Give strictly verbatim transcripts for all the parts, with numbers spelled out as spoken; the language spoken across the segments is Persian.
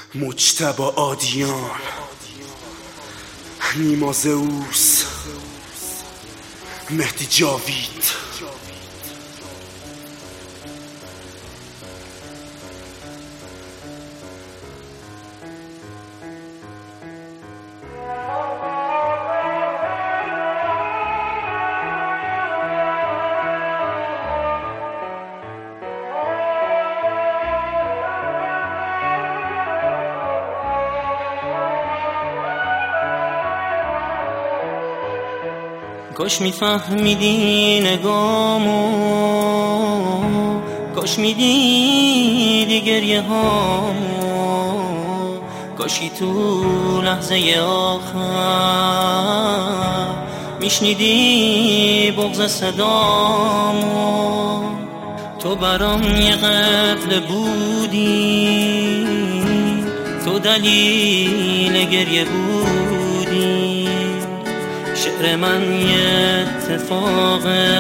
مجتبی آدیان، نیما زئوس، مهدی جاوید. کاش میفهمیدی نگامو، کاش میدیدی گریه هامو، کاشی تو لحظه آخر میشنیدی بغض صدامو. تو برام یه قفل بودی، تو دلیل گریه بودی. شعر من یه اتفاقه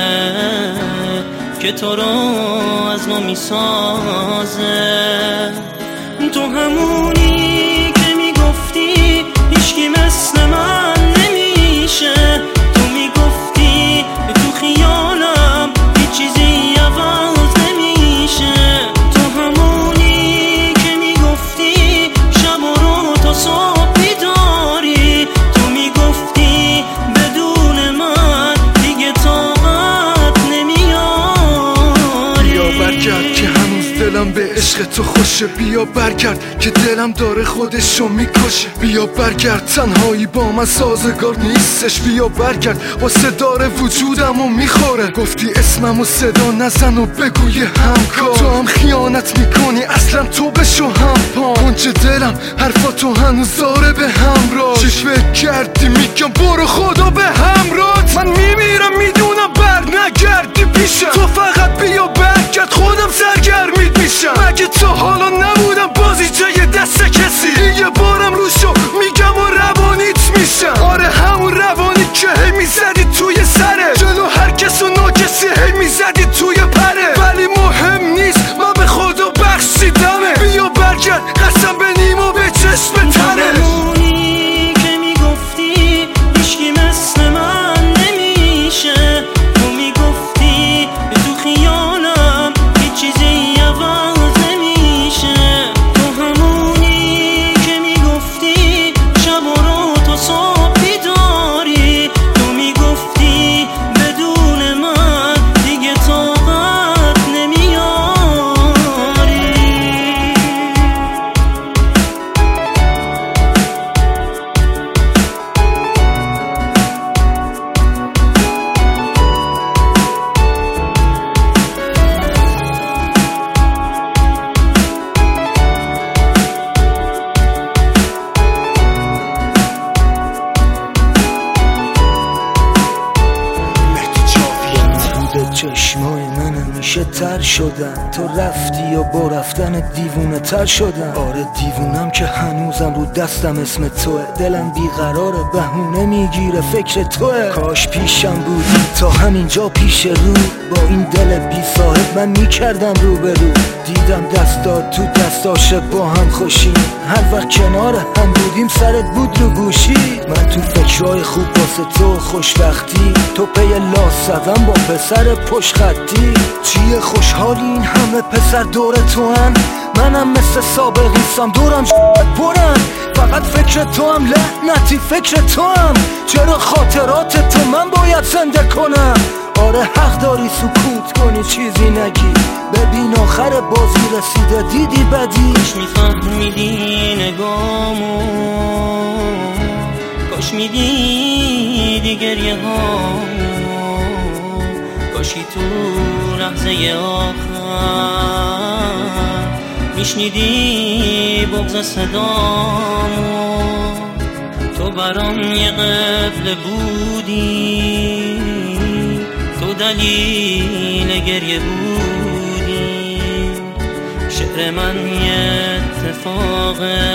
که تو رو از نو میسازه. تو همونی که میگفتی هیچکی مثل من نمیشه، تو میگفتی تو خیالم هیچ چیزی عوض نمیشه. تو همونی که میگفتی شب و رو تا صبح بیداری، تو میگفتی بدون من دیگه طاقت نمیاری. بیا برگرد که هنوز دلم به عشق تو خوشه، بیا برگرد که دلم داره خودشو میکشه. بیا برگرد تنهایی با من سازگار نیستش، بیا برگرد واسه داره وجودمو میخوره. گفتی اسممو صدا نزن و بگوی همکار، تو هم خیانت میکنی اصلا تو بشو هم پا. کنج دلم حرفاتو هنوز داره به همراه، چی فکر کردی میگم برو خدا به همراه. من میمیرم میدونم بر نگردی پیشم، تو فقط بیا برگرد خودم سرگرمید میشم. مگه تو حالا نبودم بازی جای دست کسی، یه بارم روشو میگم و روانیت میشم. آره همون روانی که هی میزدی توی سره، جلو هر کس و ناکسی هی میزدی توی پره. ولی مهم نیست من به خدا بخشیدمه، بیا برگرد قسم به نیما به چشم تنه. همونی که میگفتی هیچکی مثل من نمیشه، تو میگفتی تو خیالم هیچ چیزی عوض نمیشه. تو همونی که میگفتی شب و رو تا صبح بیداری، تو میگفتی بدون من دیگه طاقت نمیاری. چشمای من همیشه تر شدن، تو رفتی و با رفتن دیوونه تر شدن. آره دیوونم که هنوزم رو دستم اسم توه، دلم بیقراره بهونه میگیره فکر توه. کاش پیشم بودی تا همینجا پیش رو، با این دل بی صاحب من میکردم رو به رو. دیدم دستات تو دستاشه با هم خوشی، هر وقت کنار هم بودیم سرت بود رو گوشی. من تو فکرهای خوب واسه تو خوشبختی، تو پی لاسدم با پسر پشت خطی. چیه خوشحالی این همه پسر دور تو هن، منم مثل سابقیستم دورم برن. فقط فکر تو هم لعنتی فکر تو هم، چرا خاطرات تو من باید زنده کنم. آره حق داری سکوت کنی چیزی نگی، ببین آخر بازی رسیده دیدی بدی. کاش میفهمیدی نگامو، کاش میدیدی گریه هامو، کاشی تو لحظه آخر میشنیدی بغض صدامو. تو برام یه قفل بودی، تو دلیل گریه بودی. شعر من یه اتفاقه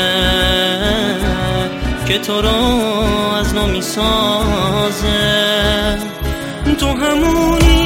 که تو رو از نو میسازه. تو همونی